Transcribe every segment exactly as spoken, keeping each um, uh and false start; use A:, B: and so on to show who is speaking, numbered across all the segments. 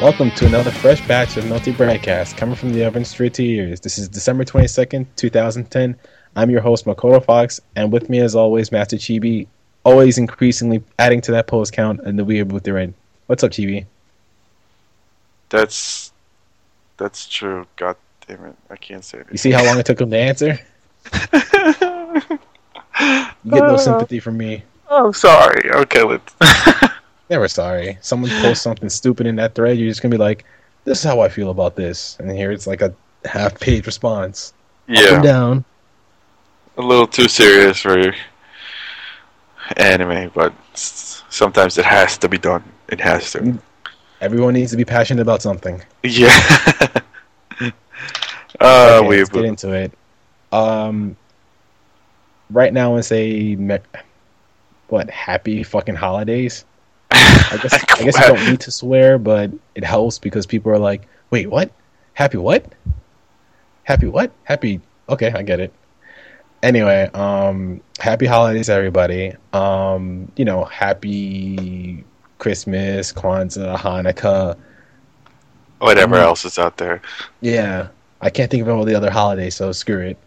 A: Welcome to another fresh batch of Melty Broadcast coming from the oven straight to your ears. This is December twenty-second, twenty ten. I'm your host, Makoto Fox, and with me as always, Master Chibi, always increasingly adding to that post count and the weird booth they're in. What's up, Chibi?
B: That's that's true. God damn it. I can't say it.
A: You see how long it took him to answer? You get no sympathy from me.
B: Oh, sorry. Okay, let's...
A: Never sorry. Someone posts something stupid in that thread, you're just going to be like, this is how I feel about this. And here it's like a half-page response.
B: Yeah.
A: Up and down.
B: A little too serious for anime, but sometimes it has to be done. It has to.
A: Everyone needs to be passionate about something.
B: Yeah. uh,
A: okay,
B: we
A: let's get into it. Um, right now, I say, what, happy fucking holidays? I guess I guess you don't need to swear, but it helps because people are like, wait, what? Happy what? Happy what? Happy... Okay, I get it. Anyway, um, happy holidays, everybody. Um, you know, happy Christmas, Kwanzaa, Hanukkah.
B: Whatever
A: um,
B: else is out there.
A: Yeah. I can't think of all the other holidays, so screw it.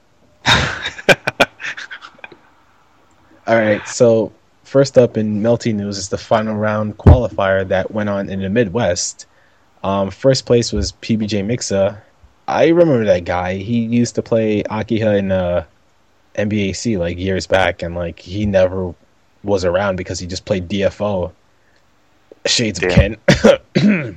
A: Alright, so... First up in Melty News is the final round qualifier that went on in the Midwest. Um, first place was P B J Mixa. I remember that guy. He used to play Akiha in uh, N B A C like years back, and like he never was around because he just played D F O. Shades
B: Damn.
A: of Ken.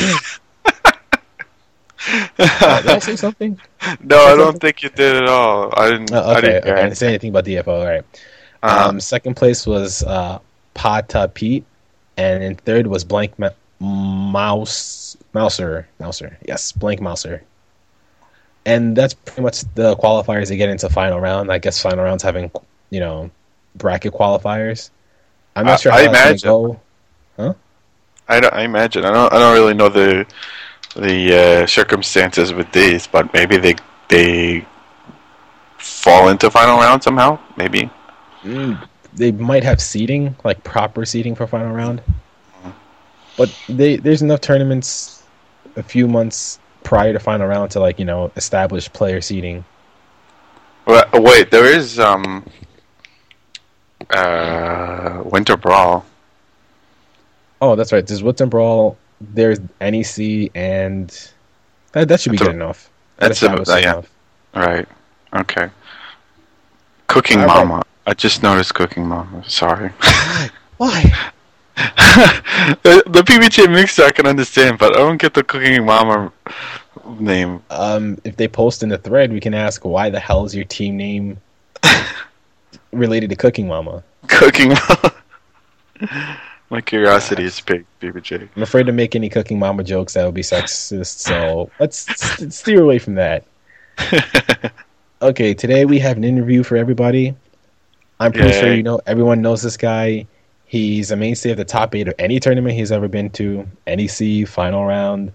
A: uh, did I say something?
B: No, I don't think you did at all. I didn't.
A: Uh, okay,
B: I didn't,
A: okay. I didn't say anything about D F O. All right.
B: Uh-huh.
A: Um, second place was uh, Pata Pete, and in third was Blank Ma- Mouse Mouser. Mouser, yes, Blank Mouser. And that's pretty much the qualifiers to get into final round. I guess final round's having, you know, bracket qualifiers. I'm not
B: I,
A: sure how
B: I
A: that's
B: imagine.
A: gonna go. Huh?
B: I, don't, I imagine. I don't. I don't really know the the uh, circumstances with these, but maybe they they fall into final round somehow. Maybe.
A: Mm, they might have seating, like proper seating for final round. But they there's enough tournaments a few months prior to final round to, like, you know, establish player seating.
B: Well, wait, there is um uh Winter Brawl.
A: Oh, that's right. There's Winter Brawl, there's N E C, and that, that should be
B: That's
A: good
B: a,
A: enough. That
B: That's a, uh, yeah.
A: enough.
B: Right. Okay. Cooking
A: All right.
B: Mama. I just noticed Cooking Mama. Sorry.
A: Why? Why?
B: the, the P B J mix I can understand, but I don't get the Cooking Mama name.
A: Um, if they post in the thread, we can ask, why the hell is your team name related to Cooking Mama?
B: Cooking Mama. My curiosity is big, P B J.
A: I'm afraid to make any Cooking Mama jokes that would be sexist, so let's st- steer away from that. Okay, today we have an interview for everybody. I'm pretty
B: Yay.
A: sure you know everyone knows this guy. He's a mainstay of the top eight of any tournament he's ever been to. N E C, final round.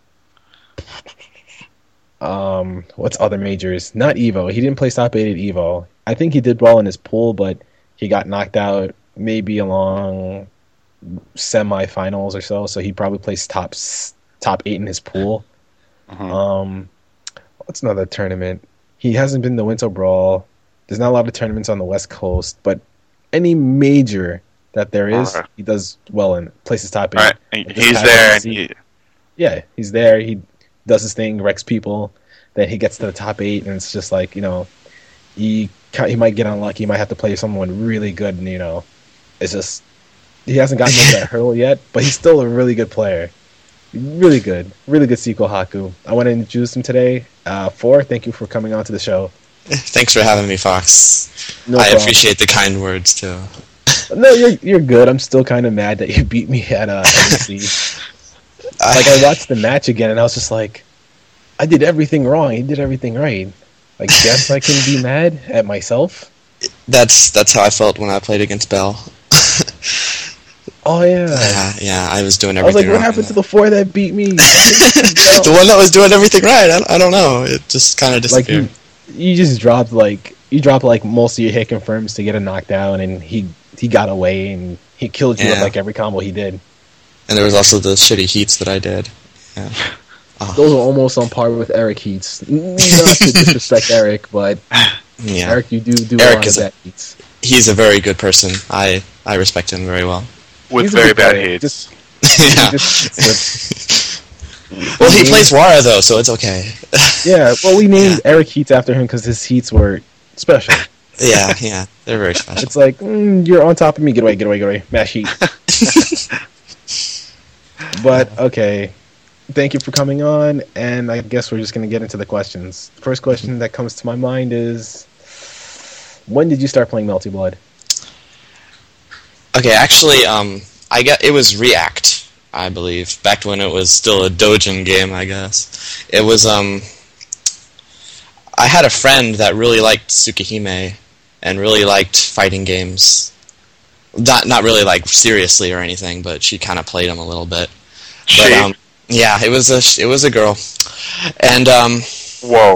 A: Um, what's other majors? Not Evo. He didn't place top eight at Evo. I think he did well in his pool, but he got knocked out maybe along semifinals or so. So he probably placed top s- top eight in his pool.
B: Mhm.
A: Um, what's another tournament? He hasn't been to Winter Brawl. There's not a lot of tournaments on the West Coast, but any major that there is,
B: Alright.
A: he does well in. Places top eight.
B: All right, he-
A: It just
B: he's
A: happens
B: there,
A: to
B: and
A: see-
B: he,
A: Yeah, he's there. He does his thing, wrecks people. Then he gets to the top eight, and it's just like, you know, he ca- he might get unlucky. He might have to play someone really good, and, you know, it's just he hasn't gotten over that hurdle yet, but he's still a really good player. Really good, really good Sequel Haku. I want to introduce him today. Uh, Four, thank you for coming on to the show.
C: Thanks for having me, Fox.
A: No
C: I
A: problem.
C: appreciate the kind words, too.
A: No, you're you're good. I'm still kind of mad that you beat me at uh, N E C. Like, I watched the match again, and I was just like, I did everything wrong. He did everything right. Like, guess I can be mad at myself?
C: That's that's how I felt when I played against Bell.
A: Oh, yeah.
C: Yeah, yeah, I was doing
A: I was
C: everything
A: like, what
C: wrong.
A: happened to the four that beat me?
C: The one that was doing everything right. I, I don't know. It just kind of
A: Like,
C: disappeared.
A: you, you just dropped, like, you dropped, like, most of your hit confirms to get a knockdown, and he he got away, and he killed you
C: Yeah.
A: with, like, every combo he did.
C: And there was also the shitty heats that I did. Yeah. Oh.
A: Those are almost on par with Eric Heats. Not to disrespect Eric, but
C: Yeah.
A: Eric, you do do
C: Eric
A: a lot
C: is
A: of
C: a-
A: bad Heats.
C: He's a very good person. I I respect him very well.
B: With
A: He's a
B: very
A: good
B: bad
A: player.
B: hate.
A: Just,
C: Yeah.
A: just,
C: Well, he plays Wara though, so it's okay.
A: yeah, well, we named Eric Heats after him because his Heats were special.
C: Yeah, yeah, they're very special.
A: It's like, mm, you're on top of me, get away, get away, get away, mash Heat. But, okay, thank you for coming on, and I guess we're just going to get into the questions. First question that comes to my mind is, when did you start playing Melty Blood?
C: Okay, actually, um, I got it was React, I believe, back when it was still a Dojin game, I guess. It was um, I had a friend that really liked Tsukihime and really liked fighting games. Not not really like seriously or anything, but she kind of played them a little bit. But
B: She?
C: um, yeah, it was a it was a girl, and um.
B: Whoa.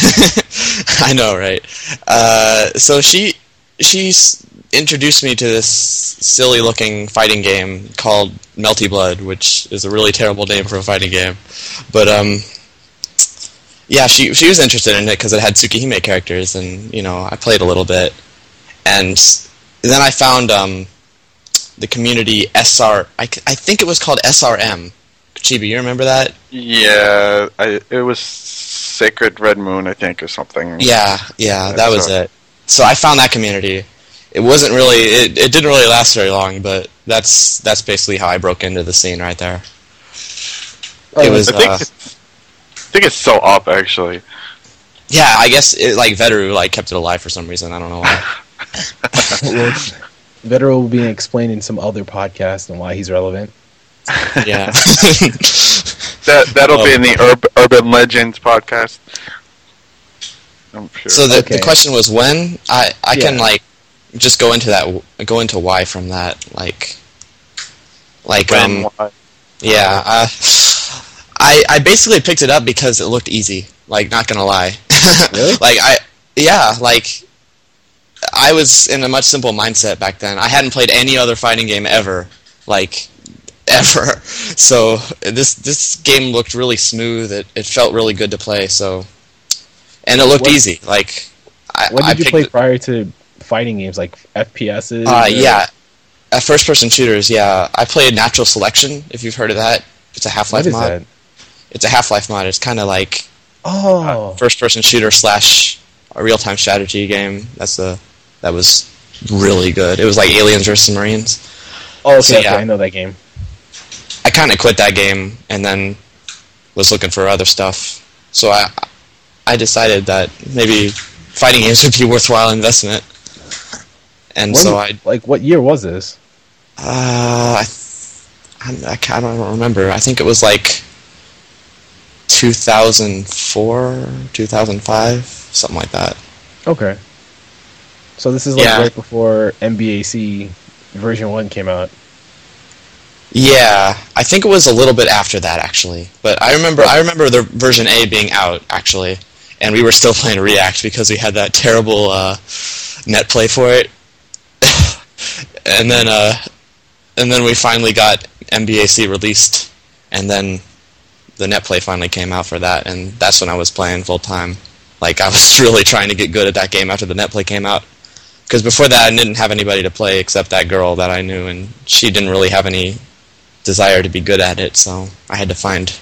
C: I know, right? Uh, so she she s- introduced me to this silly-looking fighting game called Melty Blood, which is a really terrible name for a fighting game. But um, yeah, she she was interested in it because it had Tsukihime characters, and you know, I played a little bit, and then I found um, the community S R. I, c- I think it was called S R M. Chibi, you remember that?
B: Yeah, I, it was Sacred Red Moon, I think, or something.
C: Yeah, yeah, that was
B: So-
C: it. So I found that community. It wasn't really, it, it didn't really last very long, but that's that's basically how I broke into the scene right there.
A: Oh,
C: It was,
B: I think,
C: uh,
B: it's, I think it's still up, actually.
C: yeah, I guess it, like Veteru like kept it alive for some reason. I don't know why.
A: Well, Vetero will be explained in some other podcast and why he's relevant.
C: Yeah.
B: That that'll
C: Oh.
B: be in the Urb, Urban Legends podcast. I'm sure.
C: So the
A: Okay.
C: the question was when. I I can
A: Yeah.
C: like just go into that go into why from that like like
B: When,
C: um
B: why?
C: yeah uh, I I basically picked it up because it looked easy. Like, not gonna lie.
A: Really?
C: Like I yeah like I was in a much simple mindset back then. I hadn't played any other fighting game ever, like ever. So this this game looked really smooth. It it felt really good to play. So and it looked
A: What-
C: easy. Like I,
A: What
C: I
A: did you
C: picked
A: play
C: it-
A: prior to fighting games, like F P S's?
C: Uh,
A: or-
C: yeah, uh, first-person shooters. Yeah, I played Natural Selection. If you've heard of that, it's a Half-Life
A: What is
C: mod.
A: that?
C: It's a Half-Life mod. It's kind of like
A: Oh,
C: first-person shooter slash a real-time strategy game. That's a that was really good. It was like Aliens versus Marines.
A: oh, okay,
C: so,
A: okay,
C: yeah.
A: I know that game.
C: I kind of quit that game and then was looking for other stuff. So I I decided that maybe fighting games would be a worthwhile investment. And
A: When-
C: so I
A: like, what year was this?
C: uh I th- I, I ca- I don't remember. I think it was like two thousand four, two thousand five, something like that.
A: Okay, so this is like
C: Yeah.
A: right before N B A C version one came out.
C: Yeah, I think it was a little bit after that actually. But I remember I remember the version A being out actually, and we were still playing React because we had that terrible uh, net play for it. and then uh, and then we finally got N B A C released, and then the net play finally came out for that, and that's when I was playing full time. Like I was really trying to get good at that game after the net play came out. Because before that, I didn't have anybody to play except that girl that I knew, and she didn't really have any desire to be good at it, so I had to find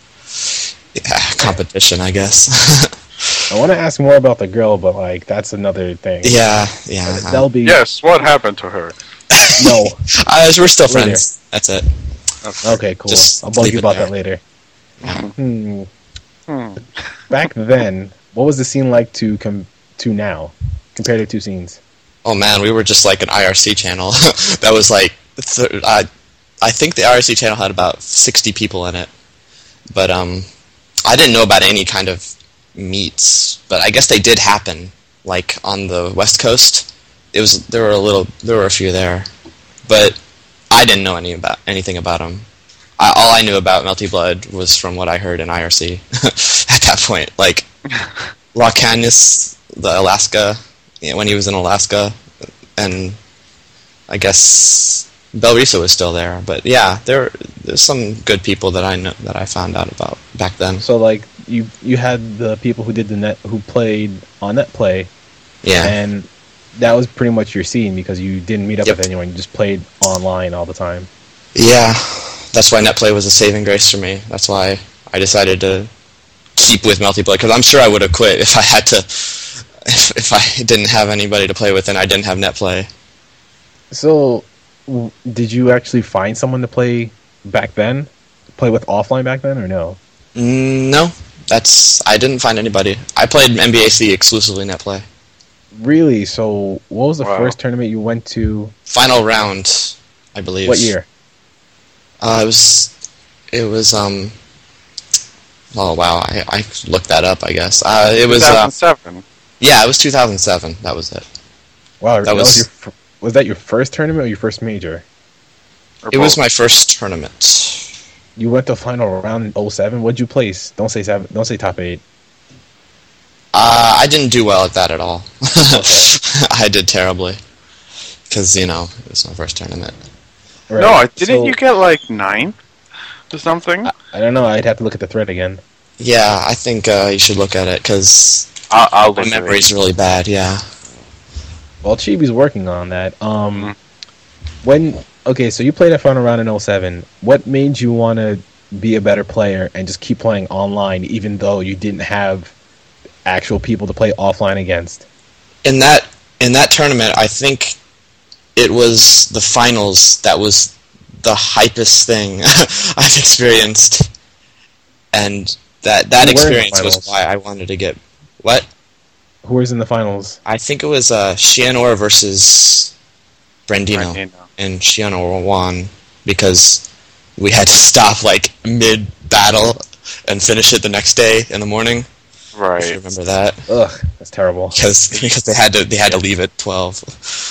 C: yeah, competition, I guess.
A: I want to ask more about the girl, but like that's another thing.
C: yeah, yeah.
A: That'll be
B: Yes, what happened to her?
A: no.
C: Uh, we're still
A: Later.
C: friends. That's it.
A: Okay, cool.
C: Just
A: I'll bug
C: leave
A: you
C: it
A: about
C: there.
A: that later. Hmm.
B: Hmm.
A: Back then, what was the scene like to com- to now, compared to two scenes?
C: Oh man, we were just like an I R C channel. that was like, th- I, I think the I R C channel had about sixty people in it. But um, I didn't know about any kind of meets, but I guess they did happen. Like on the West Coast, it was there were a little there were a few there, but I didn't know any about anything about them. I, all I knew about Melty Blood was from what I heard in I R C at that point. Like Lockanis, the Alaska, you know, when he was in Alaska, and I guess Belrisa was still there, but yeah, there there's some good people that I know that I found out about back then.
A: So like you you had the people who did the net who played on NetPlay,
C: Yeah,
A: and that was pretty much your scene because you didn't meet up
C: Yep.
A: with anyone. You just played online all the time.
C: yeah, that's why NetPlay was a saving grace for me. That's why I decided to keep with multiplayer, because I'm sure I would have quit if I had to, if, if I didn't have anybody to play with and I didn't have NetPlay.
A: So, w- did you actually find someone to play back then? Play with offline back then, or no?
C: Mm, no, that's I didn't find anybody. I played N B A C exclusively NetPlay.
A: Really? So, what was the
B: Wow.
A: first tournament you went to?
C: Final round, I believe.
A: What year?
C: Uh, it was, it was, um, oh wow, I, I looked that up, I guess. Uh, it was,
B: two
C: uh,
B: thousand seven.
C: yeah, it was two thousand seven, that was it.
A: Wow, that,
C: that
A: was,
C: was-
A: your. Fir- was that your first tournament or your first major?
B: Or
C: It was
B: both.
C: my first tournament.
A: You went to final round in oh seven. What'd you place? Don't say seven. Don't say top eight.
C: Uh, I didn't do well at that at all.
A: Okay.
C: I did terribly. Because, you know, it was my first tournament.
A: Right.
B: No, I- didn't
A: So,
B: you get like ninth or something?
A: I, I don't know. I'd have to look at the thread again.
C: Yeah, I think uh, you should look at it, because
B: I'll, I'll
C: my
B: look at
C: memory's
B: it.
C: really bad, yeah.
A: Well, Chibi's working on that. Um,
B: Mhm.
A: when okay, so you played at final round in oh seven. What made you want to be a better player and just keep playing online, even though you didn't have actual people to play offline against?
C: In that in that tournament, I think it was the finals that was the hypest thing I've experienced, and that that
A: Who were in the
C: experience was
A: finals?
C: why I wanted to get what
A: Who was in the finals?
C: I think it was uh, Shianor versus Brandino,
B: Right, you know.
C: and Shianor won because we had to stop like mid battle and finish it the next day in the morning. If you
B: Right.
C: remember that,
A: Ugh, that's terrible.
C: because because they had to they had to leave at twelve.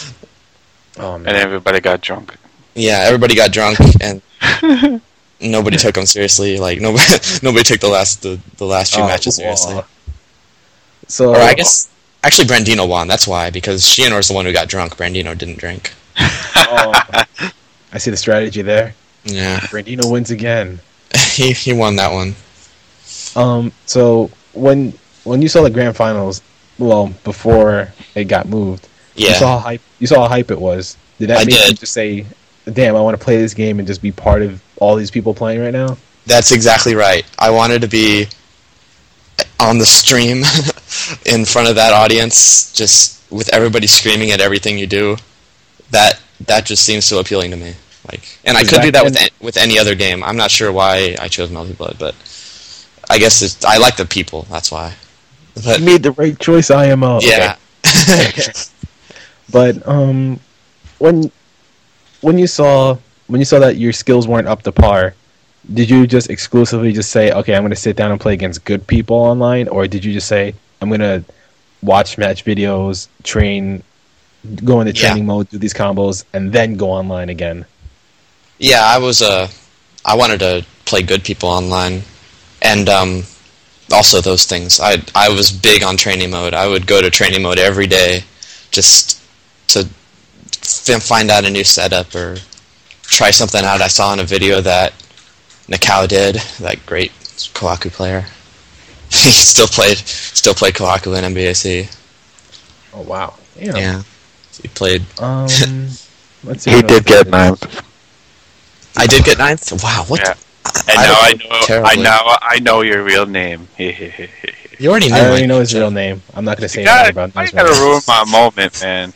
A: Oh
B: And
A: man.
B: everybody got drunk.
C: Yeah, everybody got drunk and nobody took them seriously. Like nobody nobody took the last the, the last few
A: Oh,
C: matches seriously.
A: wow. So
C: Or I guess actually Brandino won. That's why, because Shianor's the one who got drunk. Brandino didn't drink.
A: oh, I see the strategy there.
C: Yeah,
A: Brandino wins again.
C: he he won that one.
A: Um, so when when you saw the grand finals, well, before it got moved, you
C: Yeah,
A: saw how hype. You saw how hype it was. Did that
C: I
A: make you
C: did.
A: just say, "Damn, I want to play this game and just be part of all these people playing right now"?
C: that's exactly right. I wanted to be on the stream in front of that audience, just with everybody screaming at everything you do. That that just seems so appealing to me. Like, and I
A: Is
C: could
A: that
C: do that with
A: in-
C: a- with any other game. I'm not sure why I chose Melty Blood, but I guess it's, I like the people. That's why. But
A: You made the right choice, I M O.
C: yeah,
A: Okay. But um, when when you saw when you saw that your skills weren't up to par, did you just exclusively just say, "Okay, I'm going to sit down and play against good people online," or did you just say, "I'm going to watch match videos, train, go into
C: Yeah.
A: training mode, do these combos, and then go online again"?
C: yeah. I was uh, I wanted to play good people online, and um, also those things. I I was big on training mode. I would go to training mode every day, just to f- find out a new setup or try something out I saw in a video that Nakao did. That great Kohaku player. he still played still played Kohaku in N B A C.
A: Oh wow! Damn.
C: Yeah, he played.
A: Um, let's see.
B: He
A: what else
B: did get
A: I
B: ninth.
C: I did get ninth. Wow, what?
B: Yeah.
C: the-
B: And now I
C: don't
B: know. I
C: terribly.
B: now I know your real name. you
C: You already knew.
A: I already
C: my-
A: know his real name. I'm not going to say
B: gotta,
A: anything about
B: I
A: his
B: gotta
A: real
B: ruin my moment, man.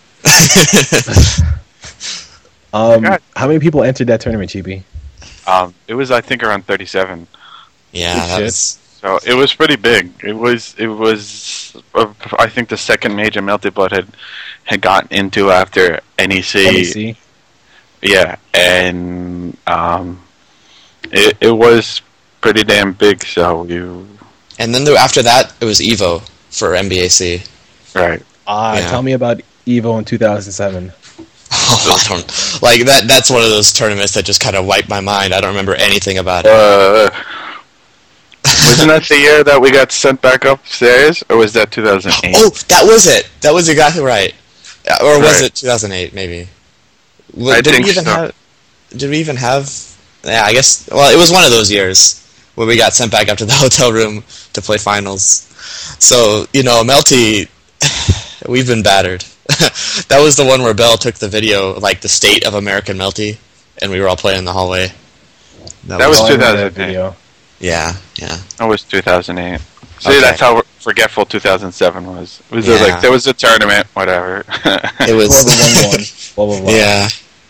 A: Um,
B: God.
A: how many people entered that tournament, Chibi?
B: Um, it was I think around thirty-seven.
C: yeah,
A: Good
C: that
A: shit.
C: was.
B: So it was pretty big. It was. It was. Uh, I think the second major Melted Blood had had gotten into after N E C.
A: N E C?
B: Yeah, and um, it it was pretty damn big. So you
C: And then there, after that, it was Evo for N B A C.
B: right.
A: Ah,
C: Yeah.
A: tell me about Evo in two thousand seven.
C: Oh, I don't like that. That's one of those tournaments that just kind of wiped my mind. I don't remember anything about it.
B: Uh, wasn't that the year that we got sent back upstairs, or was that two thousand eight?
C: Oh, that was it. That was exactly right. Uh, Or was
B: Right.
C: it two thousand eight? Maybe. W-
B: I
C: Did
B: think
C: we even
B: so.
C: have? did we even have? Yeah, I guess. Well, it was one of those years where we got sent back up to the hotel room to play finals. So you know, Melty, we've been battered. That was the one where Bell took the video, like the state of American Melty, and we were all playing in the hallway.
B: That, that was, was two thousand eight.
A: Video.
C: Yeah, yeah.
B: That was two thousand eight. See,
C: Okay.
B: that's how forgetful two thousand seven was. It was
C: Yeah.
B: like there was a tournament, whatever.
C: It was.
A: Whoever won won. Blah blah blah.
C: Yeah.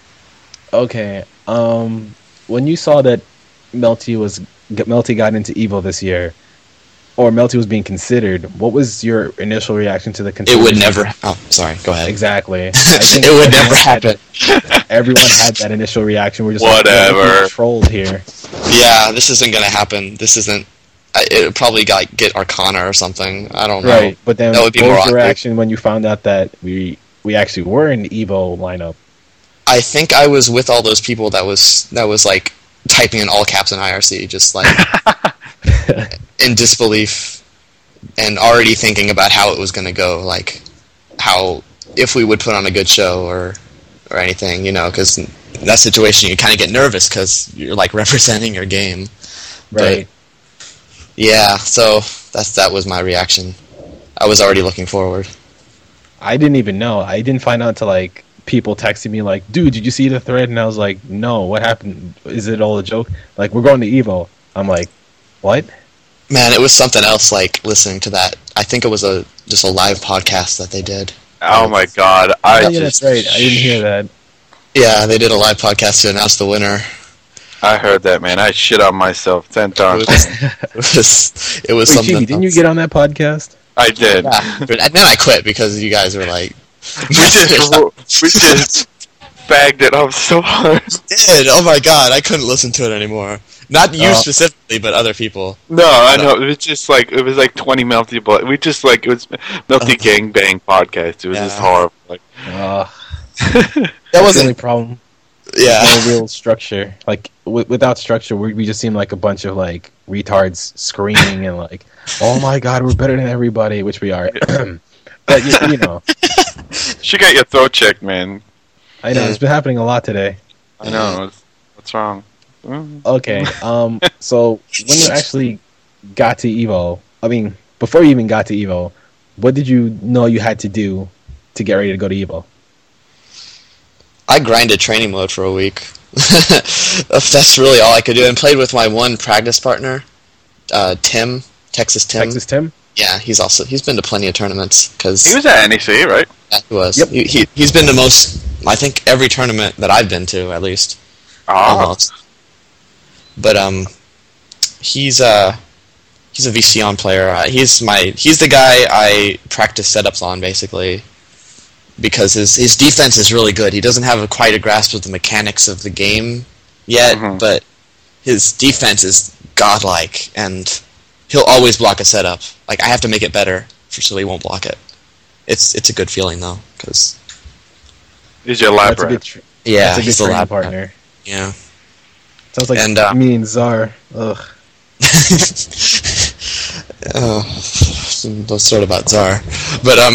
A: Okay. Um, when you saw that Melty was Melty got into Evo this year, or Melty was being considered, what was your initial reaction to the
C: It
A: consideration?
C: would never. Oh, sorry. Go ahead.
A: Exactly. I think
C: It would
A: everyone
C: never
A: had-
C: happen.
A: Everyone had that initial reaction. We're just
B: Whatever.
A: like, yeah, we're trolled here.
C: Yeah, this isn't gonna happen. This isn't. I- It would probably like get Arcana or something. I don't know.
A: Right. But then,
C: That
A: what
C: would be
A: was
C: more
A: your
C: awkward.
A: reaction when you found out that we we actually were in the Evo lineup?
C: I think I was with all those people that was that was like typing in all caps in I R C, just like in disbelief, and already thinking about how it was going to go, like how if we would put on a good show or or anything, you know, because in that situation you kind of get nervous because you're like representing your game.
A: Right.
C: Yeah, so that's that was my reaction. I was already looking forward.
A: I didn't even know. I didn't find out until like people texted me like, "Dude, did you see the thread?" And I was like, "No, what happened? Is it all a joke?" Like, we're going to Evo. I'm like, "What?"
C: Man, it was something else. Like listening to that, I think it was a just a live podcast that they did.
B: Oh my god! I
A: Oh, yeah,
B: just
A: that's right. I didn't hear that.
C: Yeah, they did a live podcast to announce the winner.
B: I heard that, man. I shit on myself ten
C: It
B: times.
C: was, it was, it was
A: Wait,
C: something.
A: Cheeky, didn't you
C: else.
A: get on that podcast?
B: I did.
C: Yeah, but and then I quit because you guys were like,
B: We just ro- we just bagged it up so hard.
C: did. Oh my god, I couldn't listen to it anymore. Not you
A: Oh.
C: specifically, but other people.
B: No, I know. It was just like it was like twenty Melty, but we just like it was Melty
C: Uh,
B: Gangbang podcast. It was just
C: yeah.
B: horrible. Like,
A: Uh,
C: That
A: that's the only
C: wasn't.
A: problem.
C: Yeah.
A: No real structure. Like w- without structure, we we just seem like a bunch of like retards screaming and like, "Oh my god, we're better than everybody," which we are. But you, you know,
B: she got your throat checked, man.
A: I know it's been happening a lot today.
B: I know. What's, what's wrong? Mm.
A: Okay, um, so when you actually got to Evo, I mean, before you even got to Evo, what did you know you had to do to get ready to go to Evo?
C: I grinded training mode for a week. That's really all I could do, and played with my one practice partner, uh, Tim, Texas Tim.
A: Texas Tim?
C: Yeah, he's also he's been to plenty of tournaments because
B: He was at N E C, right?
C: yeah, he was.
A: Yep.
C: He, he he's been to most. I think every tournament that I've been to, at least.
B: Oh,
C: Almost. But um, he's uh he's a V C on player. Uh, he's my he's the guy I practice setups on basically, because his his defense is really good. He doesn't have a, quite a grasp of the mechanics of the game yet,
B: Mhm.
C: but his defense is godlike, and he'll always block a setup. Like I have to make it better for so he won't block it. It's it's a good feeling though, because
B: he's your
A: That's
B: lab
A: a
B: rat.
A: good, tr-
C: yeah,
A: that's a good
C: he's the
A: training
C: lab
A: partner.
C: Yeah.
A: Sounds like
C: And, uh,
A: me and Czar. Ugh.
C: Oh, let's start about Tsar. But, um,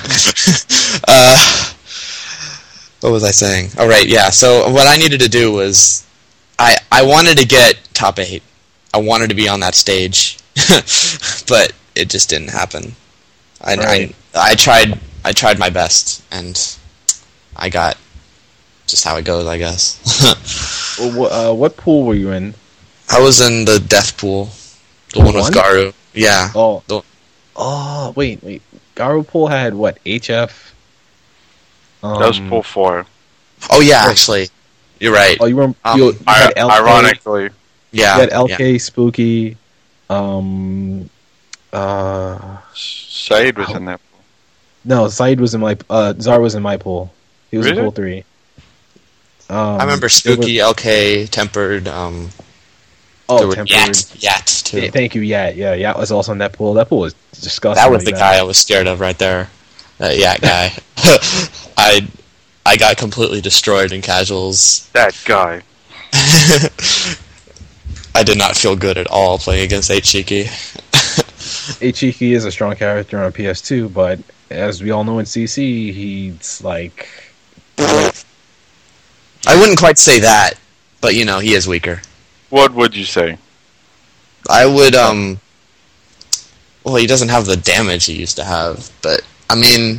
C: uh, what was I saying? Oh, right, yeah. So what I needed to do was, I, I wanted to get top eight. I wanted to be on that stage, but it just didn't happen. I,
A: Right.
C: I, I tried, I tried my best, and I got just how it goes, I guess.
A: Well, wh- uh, what pool were you in?
C: I was in the death pool, the one with
A: One?
C: Garu. Yeah.
A: Oh,
C: The-
A: oh, wait, wait. Garu pool had what? H F. Um,
B: That was pool four.
C: Oh yeah,
A: Right.
C: actually, you're right.
A: Oh, you were.
C: Um,
A: you, you
B: I-
A: had L K,
B: ironically,
C: Yeah.
A: You had L
C: yeah.
A: K, Spooky. Um. Uh.
B: Said was in that pool.
A: No, Said was in my. Uh, Czar was in my pool. He was
B: Really?
A: in pool three. Um,
C: I remember
A: there
C: Spooky,
A: was-
C: L K, Tempered. Um,
A: oh,
C: there were
A: tempered.
C: Yat, Yat too.
A: Yeah, thank you, Yat. Yeah, Yat was also in that pool. That pool was disgusting.
C: That was the guy I was scared of right there. That Yat guy. I I got completely destroyed in casuals.
B: That guy.
C: I did not feel good at all playing against Eichiki.
A: Ichiki is a strong character on P S two, but as we all know in C C, he's like.
C: I wouldn't quite say that. but you know he is weaker.
B: What would you say?
C: I would um. Well, he doesn't have the damage he used to have, but I mean,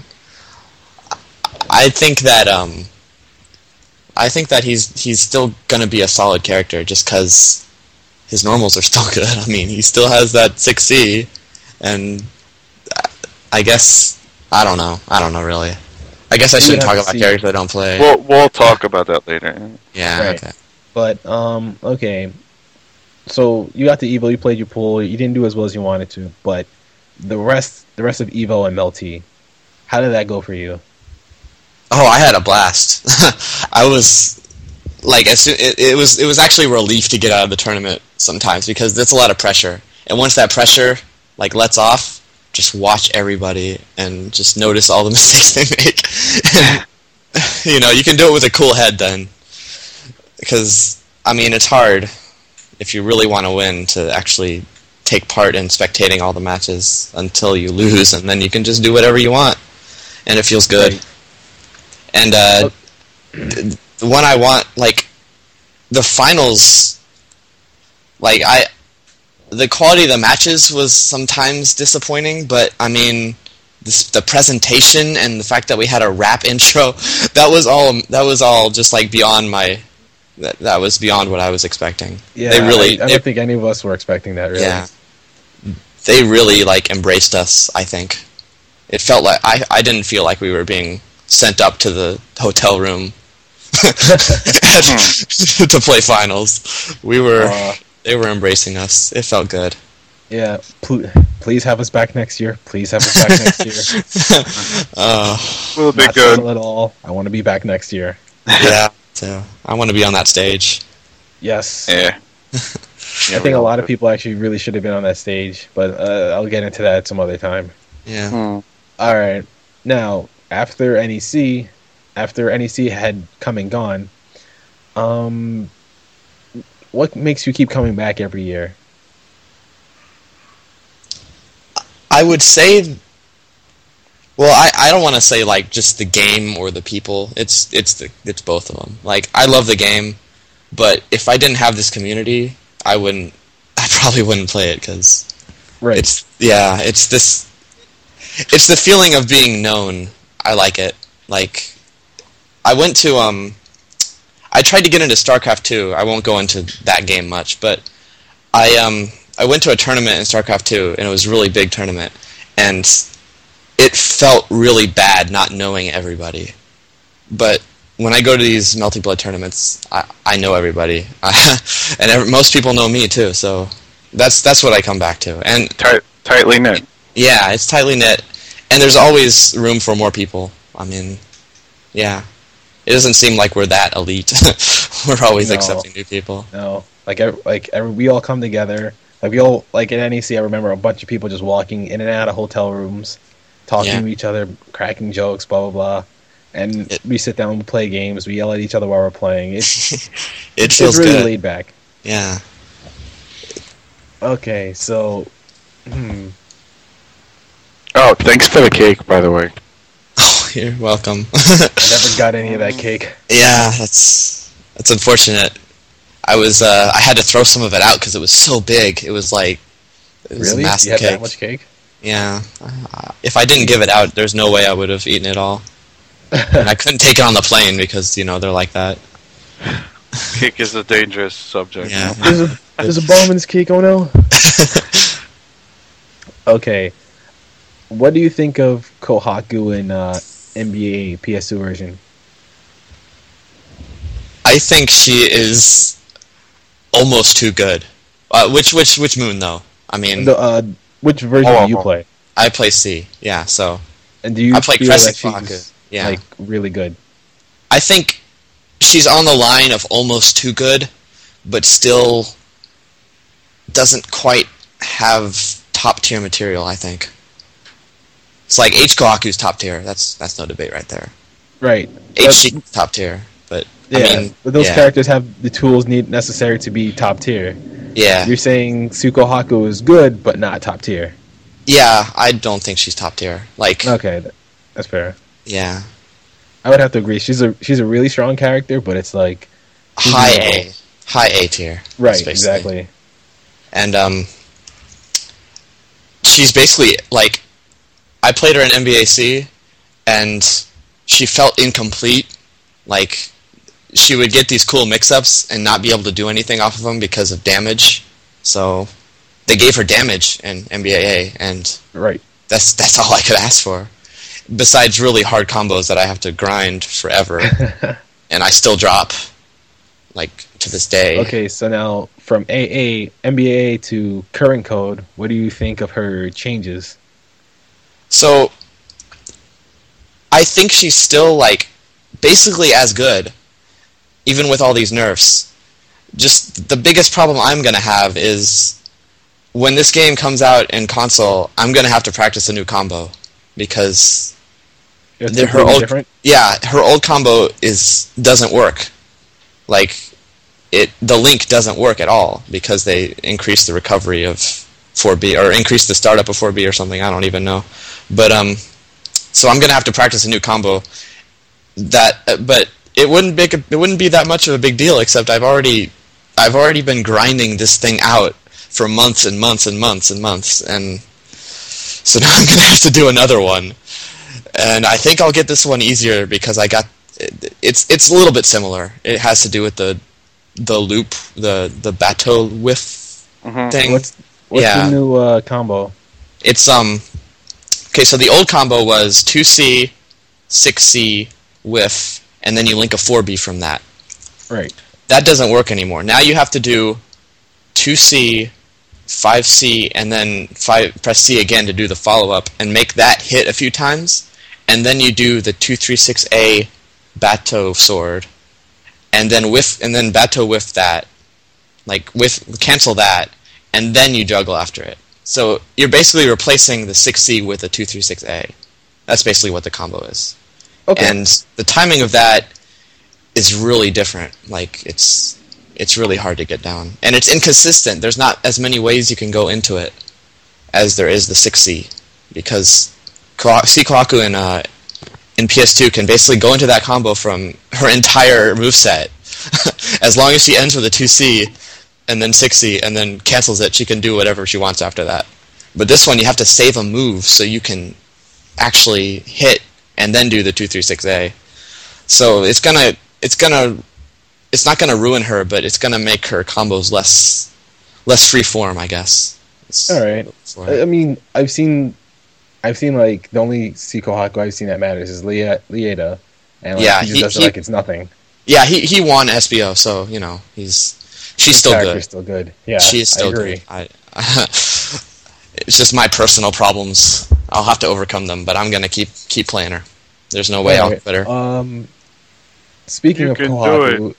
C: I think that um. I think that he's he's still gonna be a solid character just because his normals are still good. I mean, he still has that six C, and I guess I don't know. I don't know really. I guess I shouldn't talk about characters I don't play.
B: We'll we'll talk about that later.
C: Yeah.
A: Right.
C: Okay.
A: But um, okay. So you got the Evo, you played your pool, you didn't do as well as you wanted to, but the rest the rest of Evo and Melty, how did that go for you?
C: Oh, I had a blast. I was like, as soon, it, it was it was actually a relief to get out of the tournament sometimes because there's a lot of pressure, and once that pressure like lets off, just watch everybody and just notice all the mistakes they make. And, you know, you can do it with a cool head then, because I mean it's hard if you really want to win to actually take part in spectating all the matches until you lose, and then you can just do whatever you want, and it feels good. Right. And uh, the one I want, like, the finals, like, I, the quality of the matches was sometimes disappointing, but, I mean, this, the presentation and the fact that we had a rap intro, that was all, that was all just, like, beyond my, that, that was beyond what I was expecting.
A: Yeah,
C: they really,
A: I, I don't
C: they,
A: think any of us were expecting that, really.
C: Yeah. They really, like, embraced us, I think. It felt like, I, I didn't feel like we were being sent up to the hotel room to play finals. We were, uh, they were embracing us. It felt good.
A: Yeah, pl- please have us back next year. Please have us back next year.
B: uh, we'll be
A: Not
B: good
A: at all. I want to be back next year.
C: Yeah, so I want to be on that stage.
A: Yes.
B: Yeah.
A: I think a lot of people actually really should have been on that stage, but uh, I'll get into that some other time.
C: Yeah.
B: Hmm.
A: All right. Now, after N E C, after N E C had come and gone, um, what makes you keep coming back every year?
C: I would say, well, I, I don't want to say like just the game or the people. It's it's the it's both of them. Like I love the game, but if I didn't have this community, I wouldn't. I probably wouldn't play it because
A: right.
C: It's yeah. It's this. It's the feeling of being known. I like it. Like, I went to, um, I tried to get into StarCraft two. I won't go into that game much, but I, um, I went to a tournament in StarCraft two, and it was a really big tournament, and it felt really bad not knowing everybody. But when I go to these Melty Blood tournaments, I, I know everybody, and every, most people know me too, so that's that's what I come back to. And
B: Tight, tightly knit.
C: Yeah, it's tightly knit. And there's always room for more people. I mean, yeah. It doesn't seem like we're that elite. We're always
A: no,
C: accepting new people.
A: No. Like, every, like every, we all come together. Like, we all, like, at N E C, I remember a bunch of people just walking in and out of hotel rooms, talking
C: Yeah.
A: to each other, cracking jokes, blah, blah, blah. And
C: It-
A: we sit down and play games. We yell at each other while we're playing. It's,
C: It feels
A: it's really
C: good.
A: laid back.
C: Yeah.
A: Okay, so... Hmm.
B: Oh, thanks for the cake, by the way.
C: Oh, you're welcome.
A: I never got any of that cake.
C: Yeah, that's that's unfortunate. I was uh, I had to throw some of it out because it was so big. It was like it was
A: Really?
C: a massive
A: You had
C: cake.
A: that much cake?
C: Yeah. Uh, if I didn't give it out, there's no way I would have eaten it all. And I couldn't take it on the plane because you know they're like that.
B: Cake is a dangerous subject.
C: Yeah.
A: There's a, there's a bomb in this cake, oh no. Okay. What do you think of Kohaku in uh, N B A P S two version?
C: I think she is almost too good. Uh, which which which moon though? I mean,
A: The, uh, which version
B: Oh,
A: do you
B: oh.
A: play?
C: I play C. Yeah, so
A: And do you
C: I play
A: feel
C: Crescent
A: that she's
C: Kohaku. Yeah.
A: like really good?
C: I think she's on the line of almost too good, but still doesn't quite have top tier material. I think it's like H Kohaku's top tier. That's that's no debate right there.
A: Right.
C: H Sheik's top tier, but
A: Yeah,
C: I mean,
A: but those
C: yeah,
A: characters have the tools need necessary to be top tier.
C: yeah,
A: You're saying Tsuko Haku is good, but not top tier.
C: yeah. I don't think she's top tier. Like,
A: Okay, th- that's fair.
C: yeah,
A: I would have to agree. She's a she's a really strong character, but it's like she's
C: high
A: no-
C: A. high A tier.
A: Right,
C: basically.
A: exactly.
C: And um, she's basically like, I played her in N B A C, and she felt incomplete. Like, she would get these cool mix-ups and not be able to do anything off of them because of damage. So they gave her damage in N B A A, and
A: right.
C: that's that's all I could ask for. Besides really hard combos that I have to grind forever, and I still drop, like, to this day.
A: Okay, so now from A A, N B A A to current code, what do you think of her changes?
C: So, I think she's still, like, basically as good, even with all these nerfs. Just the biggest problem I'm going to have is when this game comes out in console, I'm going to have to practice a new combo because
A: It's
C: her old
A: different?
C: yeah, her old combo is doesn't work. Like, it the link doesn't work at all because they increased the recovery of four B or increased the startup of four B or something. I don't even know. But um so I'm going to have to practice a new combo that but it wouldn't be it wouldn't be that much of a big deal, except I've already I've already been grinding this thing out for months and months and months and months, and so now I'm going to have to do another one. And I think I'll get this one easier because I got it's it's a little bit similar. It has to do with the the loop, the the bateau whiff
B: Mhm.
C: thing.
A: What's what's
C: Yeah.
A: the new uh, combo?
C: It's um okay, so the old combo was two C, six C, whiff, and then you link a four B from that.
A: Right.
C: That doesn't work anymore. Now you have to do two C, five C, and then five, press C again to do the follow-up, and make that hit a few times, and then you do the two three six A bateau sword, and then whiff, and then bateau whiff that, like whiff, cancel that, and then you juggle after it. So you're basically replacing the six C with a two three six A. That's basically what the combo is.
A: Okay.
C: And the timing of that is really different. Like, it's it's really hard to get down. And it's inconsistent. There's not as many ways you can go into it as there is the six C. Because C. Kohaku in, uh, in P S two can basically go into that combo from her entire moveset. As long as she ends with a two C and then six C and then cancels it, she can do whatever she wants after that. But this one, you have to save a move so you can actually hit and then do the two three six A. So it's gonna it's gonna it's not gonna ruin her, but it's gonna make her combos less less free form, I guess. It's
A: All right. I I mean, I've seen, I've seen like the only Seiko Haku I've seen that matters is Lia, Lieta, and like,
C: Yeah,
A: he just
C: he-
A: does it
C: he-
A: like it's nothing.
C: Yeah, he he won S B O, so you know he's she's
A: His
C: still
A: character's
C: good.
A: Still good. Yeah,
C: She's still
A: I agree.
C: good. I, it's just my personal problems. I'll have to overcome them, but I'm gonna keep keep playing her. There's no way I'll
A: Alright,
C: get better.
A: Um, speaking
B: You
A: of
B: can
A: Kohaku,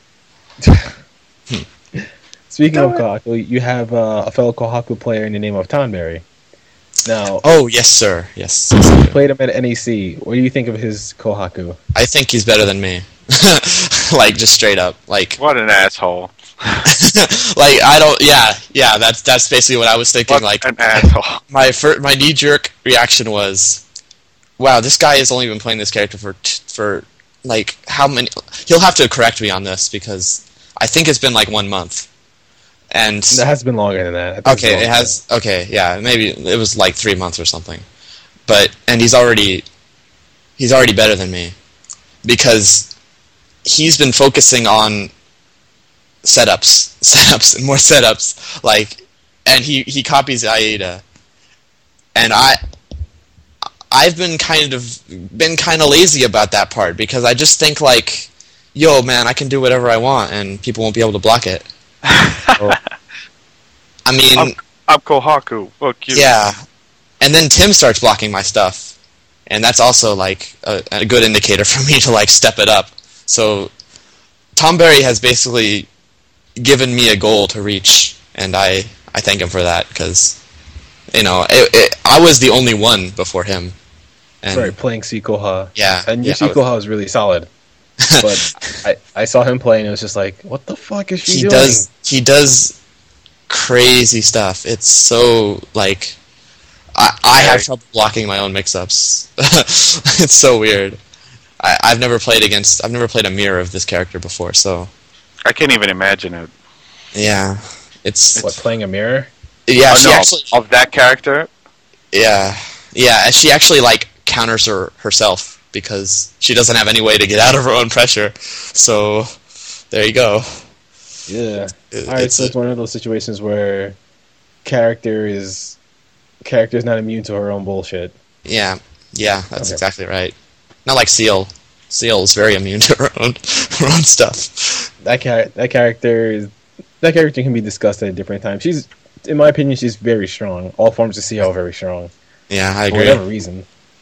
C: Hmm.
A: speaking
B: Do
A: of
B: it.
A: Kohaku, you have uh, a fellow Kohaku player in the name of Tonberry. Now,
C: Oh yes, sir. Yes.
A: you played him at N E C. What do you think of his Kohaku?
C: I think he's better than me. Like, just straight up. Like,
B: What an asshole!
C: like I don't. Yeah, yeah. That's that's basically what I was thinking.
B: What
C: Like,
B: an asshole!
C: my fir- my knee jerk reaction was, wow, this guy has only been playing this character for t- for like how many? He'll have to correct me on this because I think it's been like one month. And
A: That has been longer than that. I think it's
C: okay,
A: longer
C: it
A: than
C: has. Okay, yeah, maybe it was like three months or something. But and he's already he's already better than me because he's been focusing on setups, setups, and more setups. Like, and he he copies Aida, and I I've been kind of been kind of lazy about that part because I just think like, yo, man, I can do whatever I want and people won't be able to block it. So, I mean,
B: I'm, I'm Kohaku. Fuck you.
C: yeah. And then Tim starts blocking my stuff, and that's also like a, a good indicator for me to like step it up. So Tom Berry has basically given me a goal to reach, and I, I thank him for that because you know it, it, I was the only one before him. And
A: Sorry, playing Seikoha.
C: yeah,
A: And your
C: yeah, I was-
A: Seikoha is really solid. But I, I saw him play and it was just like, what the fuck is she
C: he
A: doing?
C: does he does crazy stuff. It's so like I I have
B: Okay.
C: trouble blocking my own mix-ups. It's so weird. I, I've never played against I've never played a mirror of this character before, so
B: I can't even imagine it.
C: Yeah, it's
A: What, playing a mirror?
C: yeah.
B: Oh,
C: She
B: no,
C: actually
B: of that character.
C: yeah yeah. and She actually like counters her herself because she doesn't have any way to get out of her own pressure. So there you go.
A: Yeah.
C: It-
A: All right,
C: it's
A: so
C: a-
A: it's one of those situations where character is character is not immune to her own bullshit.
C: yeah yeah. That's
A: Okay.
C: exactly right. Not like Seal. Seal is very immune to her own her own stuff.
A: That char- that character is that character can be discussed at a different time. She's, in my opinion, she's very strong. All forms of C L are very strong
C: Yeah, I
A: for
C: agree.
A: whatever reason.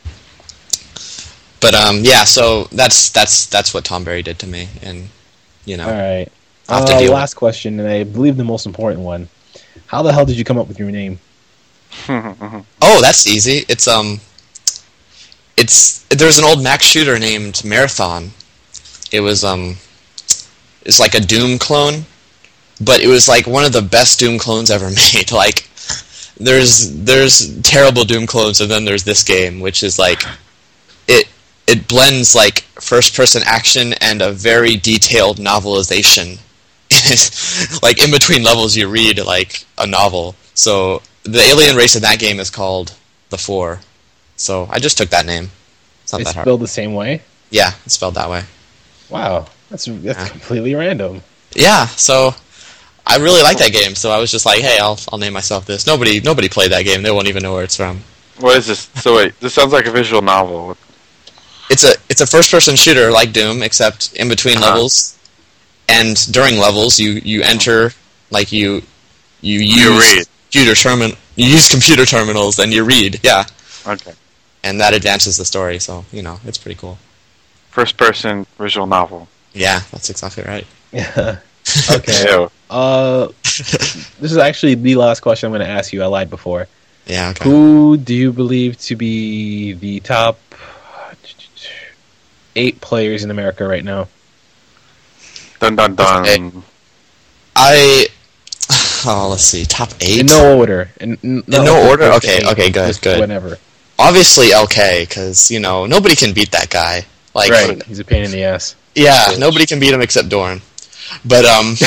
C: But um, yeah. So that's that's that's what Tom Berry did to me, and you know,
A: All right.
C: I'll have to
A: Uh,
C: deal with
A: last question, and I believe the most important one. How the hell did you come up with your name?
C: oh, that's easy. It's um, it's there's an old Max shooter named Marathon. It was um, it's like a Doom clone, but it was like one of the best Doom clones ever made. Like, there's there's terrible Doom clones, and then there's this game, which is like, it it blends like first person action and a very detailed novelization. Like in between levels, you read like a novel. So the alien race in that game is called the Four. So I just took that name. It's not
A: It's
C: that hard.
A: spelled the same way?
C: Yeah, it's spelled that way.
A: Wow. That's that's
C: Yeah.
A: completely random.
C: Yeah, so I really like that game. So I was just like, hey, I'll I'll name myself this. Nobody nobody played that game. They won't even know where it's from.
B: What is this? So wait, this sounds like a visual novel.
C: It's a it's a first person shooter like Doom, except in between
B: Uh-huh.
C: levels and during levels, you you enter like you you use
B: You read.
C: computer termin you use computer terminals and you read. Yeah.
B: Okay.
C: And that advances the story, so, you know, it's pretty cool.
B: First person visual novel.
C: Yeah, that's exactly right.
A: Yeah. Okay.
B: Ew.
A: Uh, this is actually the last question I'm going to ask you. I lied before.
C: Yeah, okay.
A: Who do you believe to be the top eight players in America right now?
B: Dun dun dun.
C: Okay. I... Oh, let's see. Top eight?
A: In no order. In, in
C: In no order? Okay, okay, good,
A: Just
C: good.
A: Whenever.
C: Obviously L K, because, you know, nobody can beat that guy. Like,
A: Right. He's a pain in the ass.
C: Yeah, nobody can beat him except Dorn. But, um...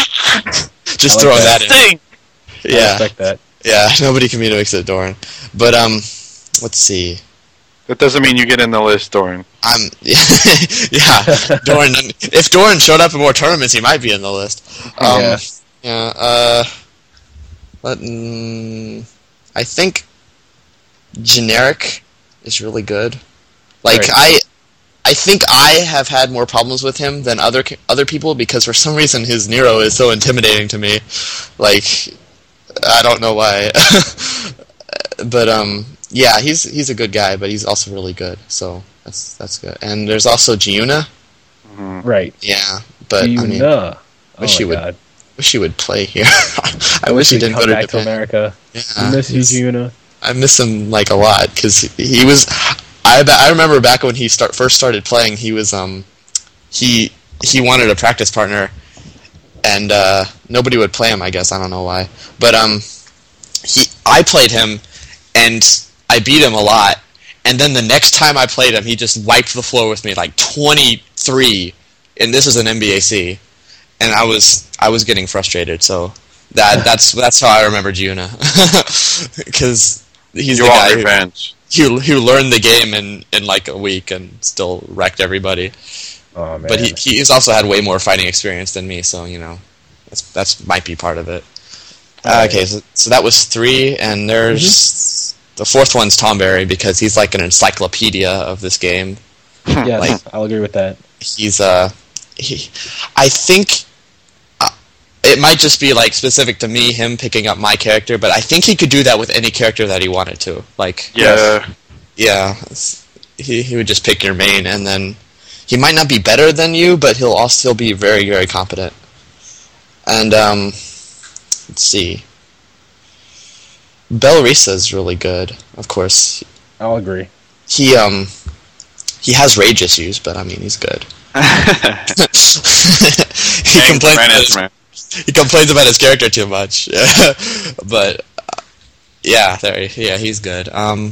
C: just
A: I like
C: throwing
A: that.
C: that in.
B: Sting!
A: I
C: Yeah,
A: respect that.
C: yeah, nobody can beat him except Dorn. But, um... let's see.
B: That doesn't mean you get in the list, Doran.
C: I'm yeah, Dorn. If Dorn showed up in more tournaments, he might be in the list. Um,
A: Yeah.
C: yeah. Uh, let, mm, I think generic is really good. Like
A: Right.
C: I, I think I have had more problems with him than other ca- other people because for some reason his Nero is so intimidating to me. Like I don't know why, but um. Yeah, he's he's a good guy, but he's also really good. So that's that's good. And there's also Giuna.
B: Mm-hmm.
A: Right.
C: Yeah, but
A: Do you
C: I mean,
A: know?
C: wish
A: oh
C: he
A: my
C: would-
A: God.
C: wish he would play here. I wish he
A: He'd
C: didn't
A: come
C: go to
A: back to
C: Japan.
A: America.
C: Yeah,
A: I miss you,
C: he's-
A: Juna.
C: I miss him like a lot because he was. I I remember back when he start first started playing, he was um he he wanted a practice partner, and uh, nobody would play him. I guess I don't know why, but um he I played him and I beat him a lot. And then the next time I played him, he just wiped the floor with me like twenty-three, and this is an N B A C, and I was I was getting frustrated. So that that's that's how I remember Giuna, because he's
B: You
C: the
B: want
C: guy who,
B: revenge.
C: who who learned the game in, in like a week and still wrecked everybody.
A: Oh man.
C: But he he's also had way more fighting experience than me, so you know that's that's might be part of it. Uh,
A: Alright.
C: okay, so, so that was three, and there's the fourth one's Tom Berry because he's like an encyclopedia of this game.
A: yes,
C: like-
A: I'll agree with that.
C: He's uh, he, I think uh, it might just be like specific to me, him picking up my character, but I think he could do that with any character that he wanted to. Like,
B: Yeah.
C: yeah, it's- he he would just pick your main, and then he might not be better than you, but he'll also still be very very competent. And um, let's see. Belrisa is really good, of course.
A: I'll agree.
C: He um he has rage issues, but I mean he's good. he
B: Dang,
C: complains
B: Brand
C: about his,
B: Instrument.
C: he complains about his character too much. But uh, yeah, there yeah, he's good. Um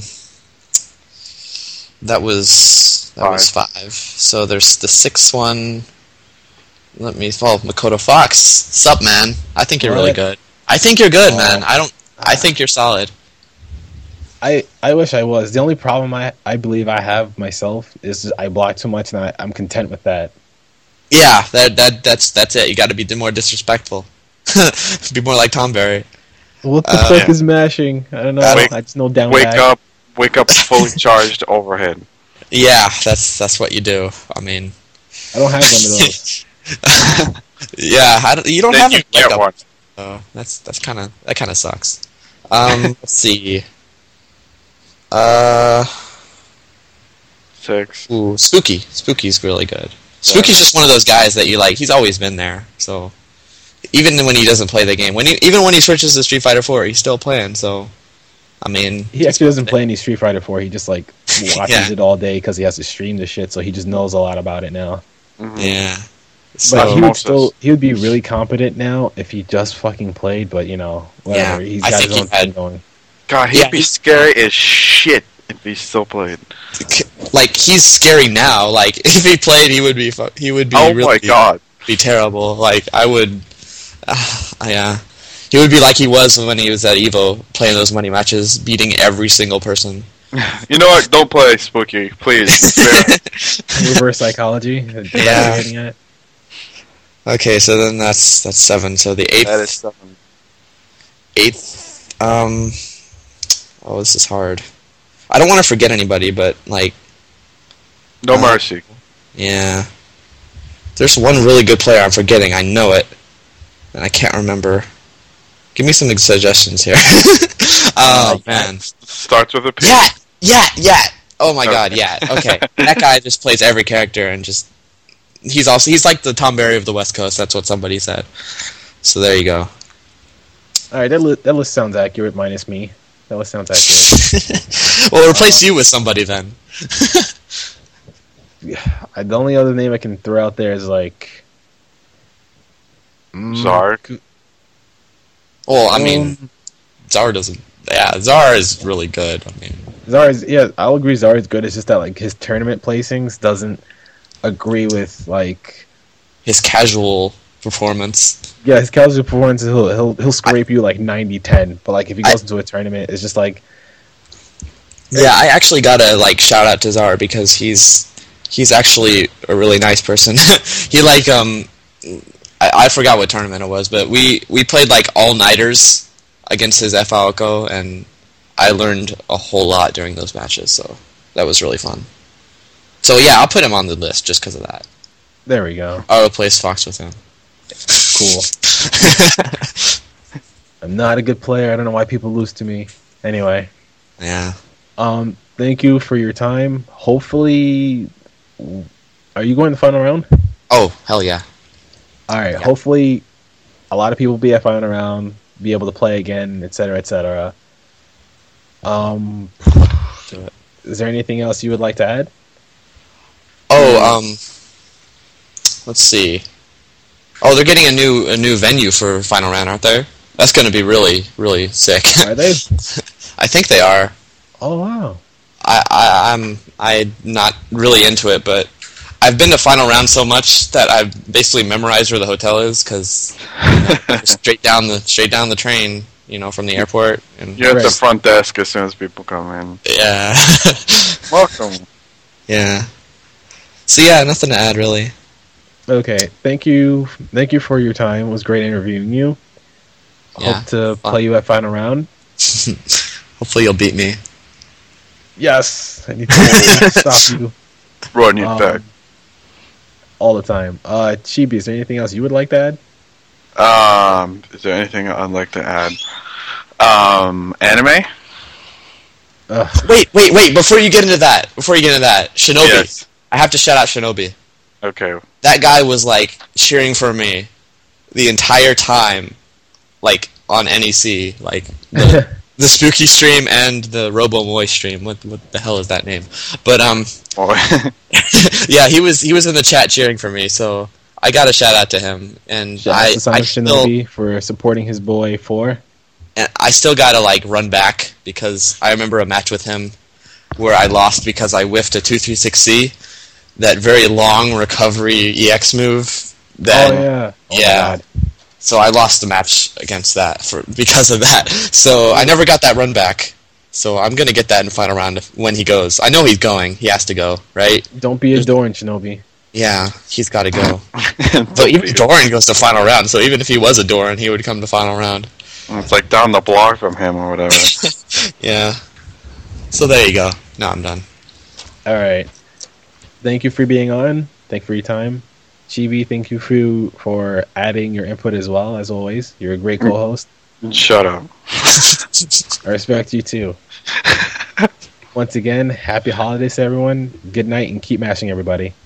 C: that was that was five. So there's the sixth one. let me follow Makoto Fox. Sup, man? I think you're
A: What?
C: really good. I think you're good,
A: Oh.
C: man. I don't. I think you're solid.
A: I, I wish I was. The only problem I I believe I have myself is I block too much, and I, I'm content with that.
C: Yeah, that that that's that's it. You got to be more disrespectful. Be more like Tom Berry.
A: What the
C: Uh,
A: fuck is mashing? I don't know.
B: Wake-
A: I just know down
B: Wake
A: back.
B: up, wake up fully charged overhead.
C: Yeah, that's that's what you do. I mean,
A: I don't have one of those.
C: yeah, I don't, you don't
B: Then
C: have
B: you
C: a
B: get
C: wake up.
B: one.
C: So that's that's kind of that kind of sucks. Um, let's see. Uh,
B: Six.
C: ooh, Spooky. Spooky's really good. Spooky's just one of those guys that you like. He's always been there. So even when he doesn't play the game, when he even when he switches to Street Fighter four, he's still playing. So I mean,
A: He actually doesn't play any Street Fighter four. He just like watches
C: Yeah.
A: it all day because he has to stream the shit. So he just knows a lot about it now.
B: Mhm.
C: yeah.
A: But
C: So
A: he would
B: Osmosis.
A: still he would be really competent now if he just fucking played. But you know, whatever.
C: Yeah,
A: He's
C: I
A: got
C: think
A: his
C: he
A: own
C: had-
A: thing going.
B: God, he'd
C: Yeah,
B: be
C: he's-
B: scary as shit if he still played.
C: like he's scary now. Like if he played, he would be fu- he would be
B: Oh
C: really
B: my god.
C: be terrible. Like I would, uh, yeah, he would be like he was when he was at Evo playing those money matches, beating every single person.
B: You know what? Don't play Spooky, please. It's fair.
A: Reverse psychology. Is that what
C: Yeah.
A: you're getting at?
C: Okay, so then that's that's seven. So the eighth,
B: That is seven.
C: eighth. Um, oh, this is hard. I don't want to forget anybody, but like,
B: No
C: Uh,
B: mercy.
C: yeah, there's one really good player I'm forgetting. I know it, and I can't remember. Give me some suggestions here. Oh man.
B: Starts with a P.
C: Yeah, yeah, yeah. Oh my god,
B: Okay.
C: yeah. Okay, that guy just plays every character and just he's also he's like the Tom Berry of the West Coast. That's what somebody said. So there you go.
A: All right, that li- that list sounds accurate. Minus me. That list sounds accurate.
C: Well, replace you with somebody then.
A: I, the only other name I can throw out there is like mm,
B: Czar.
C: Well, I mean,
A: um,
C: Zar doesn't. Yeah, Zar is really good. I mean,
A: Zar is yeah. I'll agree. Zar is good. It's just that like his tournament placings doesn't agree with like
C: his casual performance.
A: yeah his casual performance. He'll he'll he'll scrape you like ninety ten, but like if he
C: I-
A: goes into a tournament, it's just like
C: Yeah, I actually gotta like shout out to Zar because he's he's actually a really nice person. He like um, I, I forgot what tournament it was, but we we played like all nighters against his F Alco, and I learned a whole lot during those matches. So that was really fun. So yeah, I'll put him on the list just because of that.
A: there we go.
C: I'll replace Fox with him.
A: Cool. I'm not a good player. I don't know why people lose to me. Anyway,
C: Yeah.
A: um, thank you for your time. Hopefully, are you going to the final round?
C: Oh hell yeah.
A: All right.
C: Yeah.
A: Hopefully, a lot of people will be at final round, be able to play again, et cetera, et cetera. Um,
C: Do it.
A: is there anything else you would like to add?
C: Oh um, let's see. Oh, they're getting a new a new venue for final round, aren't they? That's going to be really really sick.
A: Are they?
C: I think they are.
A: Oh wow.
C: I, I I'm I'm not really into it, but I've been to final round so much that I've basically memorized where the hotel is because you know, straight down the straight down the train, you know, from the airport. And
B: You're at the
A: Right.
B: front desk as soon as people come in.
C: yeah,
B: Welcome.
C: yeah. So yeah, nothing to add really.
A: Okay. Thank you. Thank you for your time. It was great interviewing you.
C: Yeah,
A: Hope to
C: fun.
A: play you at final round.
C: Hopefully you'll beat me.
A: Yes. I need to stop you
B: Run you
A: um,
B: back.
A: all the time. Uh, Chibi, is there anything else you would like to add?
B: Um, is there anything I'd like to add? Um, anime?
A: Ugh.
C: Wait, wait, wait! Before you get into that, before you get into that, Shinobi.
B: Yes.
C: I have to shout out Shinobi.
B: Okay.
C: That guy was like cheering for me the entire time, like on N E C, like the, the Spooky stream and the Robo Moy stream. What what the hell is that name? But um,
B: Well,
C: yeah, he was he was in the chat cheering for me, so I got a shout out to him, and
A: Shout out
C: I
A: to Son
C: I
A: of
C: still
A: Shinobi for supporting his boy four.
C: and I still gotta like run back because I remember a match with him where I lost because I whiffed a two three six C. That very long recovery E X move then
A: oh yeah, oh,
C: yeah.
A: my God.
C: So I lost the match against that for because of that. So I never got that run back. So I'm gonna get that in the final round if, when he goes. I know he's going. He has to go, right?
A: Don't be a Doran, Shinobi.
C: Yeah, he's got to go. So even Doran goes to final round. So even if he was a Doran, he would come to final round.
B: It's like down the block from him or whatever.
C: Yeah. So there you go. Now I'm done.
A: All right. Thank you for being on. Thank you for your time. Chibi, thank you for, for adding your input as well, as always. You're a great co-host.
B: Shut up.
A: I respect you too. Once again, happy holidays to everyone. Good night and keep mashing, everybody.